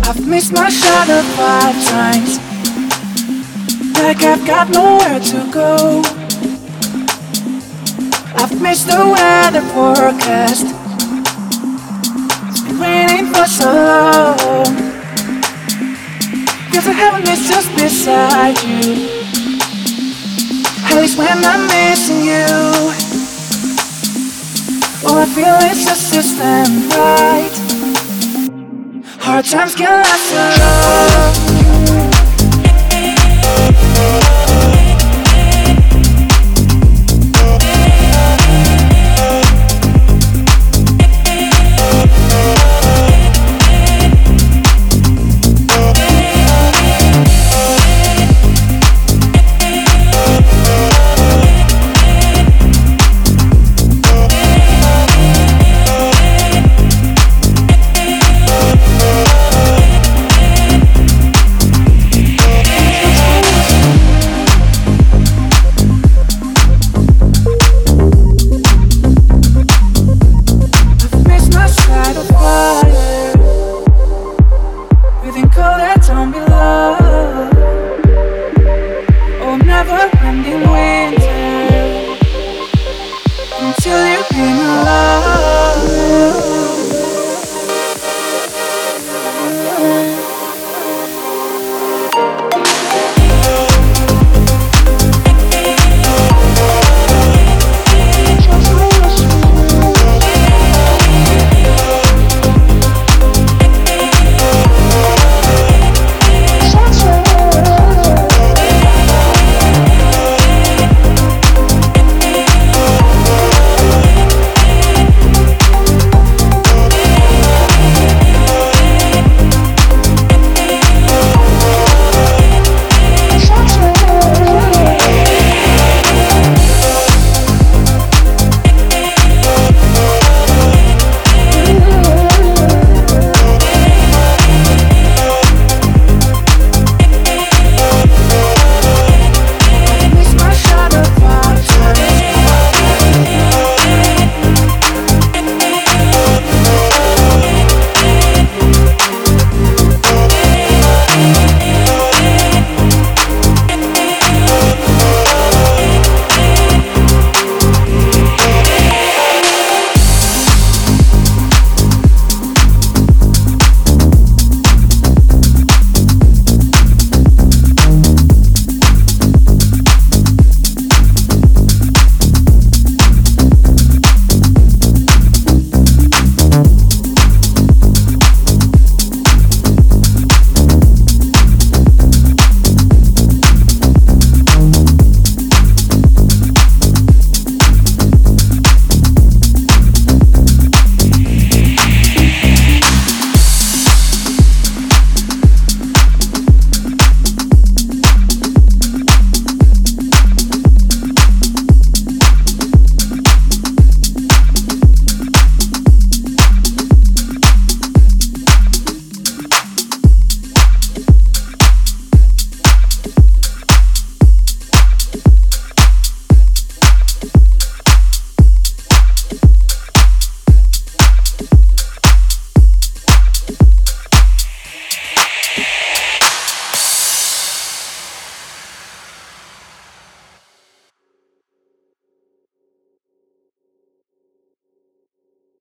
I've missed my shuttle 5 times, like I've got nowhere to go. I've missed the weather forecast, it's been raining for so long. Guess I haven't missed just beside you, at least when I'm missing you. All I feel is just distant light. Hard times can last so long.